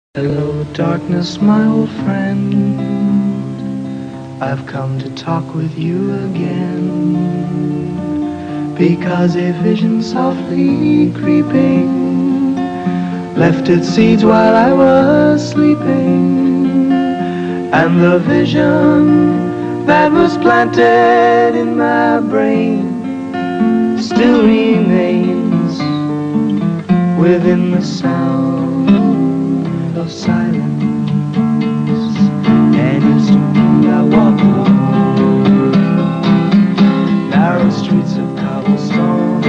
Hello, darkness, my old friend. I've come to talk with you again. Because a vision softly creeping left its seeds while I was sleeping. And the vision that was planted in my brain still remains within the sound of silence. And instantly I walk alone, narrow streets of cobblestone,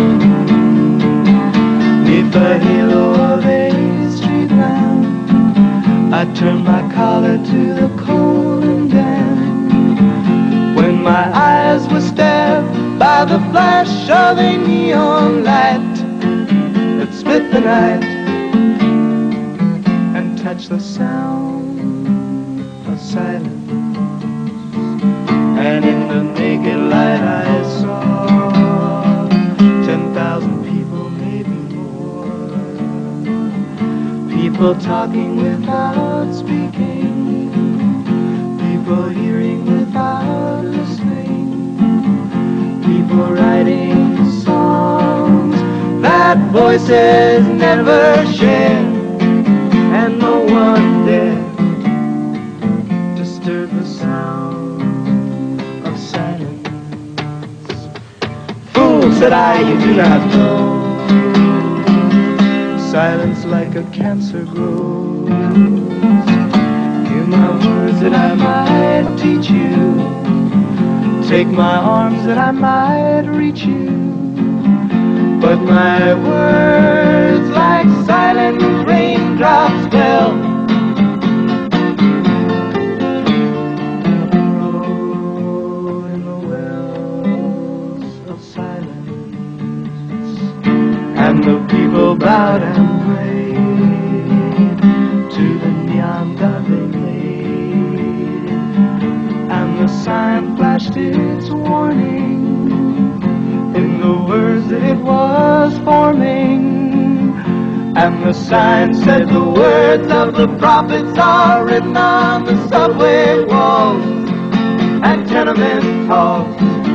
neath the halo of a street lamp. I turn my collar to the cold and damp, when my eyes were stared by the flash of a neon light that split the night and touched the sound of silence. And in the naked light I saw 10,000 people, maybe more. People talking without speaking, people hearing without listening, people writing songs that voices never share. And no one dare disturb the sound of silence. Fool, said I, you do not know. Silence like a cancer grows. Hear my words that I might teach you. Take my arms that I might reach you. But my words like silent raindrops fell in the wells of silence. And the people bowed and prayed to the neon god they made. And the sign flashed its warning in the words that it was forming. And the sign said the words of the prophets are written on the subway walls and tenement halls